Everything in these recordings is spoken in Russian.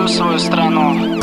люблю свою страну.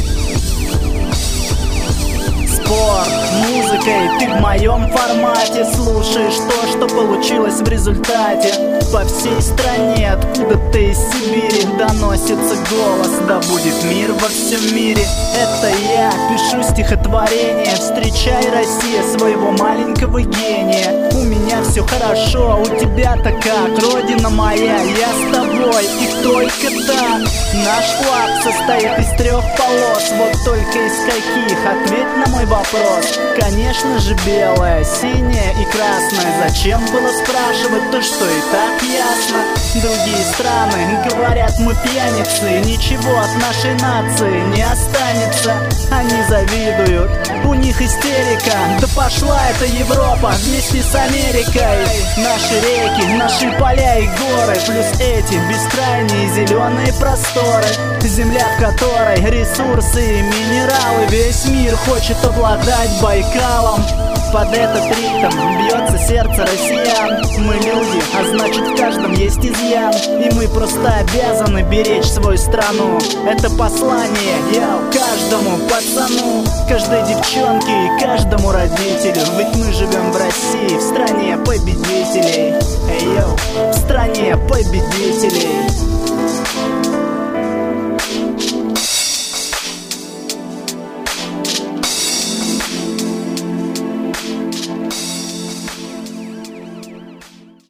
Спорт, музыкой, ты в моем формате. Слушаешь то, что получилось в результате. По всей стране, откуда-то из Сибири доносится голос: да будет мир во всем мире. Это я пишу стихотворение. Встречай, Россия, своего маленького гения. У меня все хорошо, а у тебя-то как? Родина моя, я с тобой, и только так. Наш флаг состоит из 3 полос. Вот только из каких? Ответь на мой вопрос. Конечно же белая, синяя и красная. Зачем было спрашивать то, что и так ясно? Другие страны говорят, мы пьяницы. Ничего от нашей нации не останется. Они завидуют, у них истерика. Да пошла эта Европа вместе с Америкой. Наши реки, наши поля и горы, плюс эти бескрайние зеленые просторы. Земля, в которой ресурсы и минералы. Весь мир хочет обладать Байкалом. Под этот ритм бьется сердце россиян. Мы люди, а значит в каждом есть изъян. И мы просто обязаны беречь свою страну. Это послание я каждому пацану, каждой девчонке и каждому родителю. Ведь мы живем в России, в стране победителей. Эй, йоу, в стране победителей.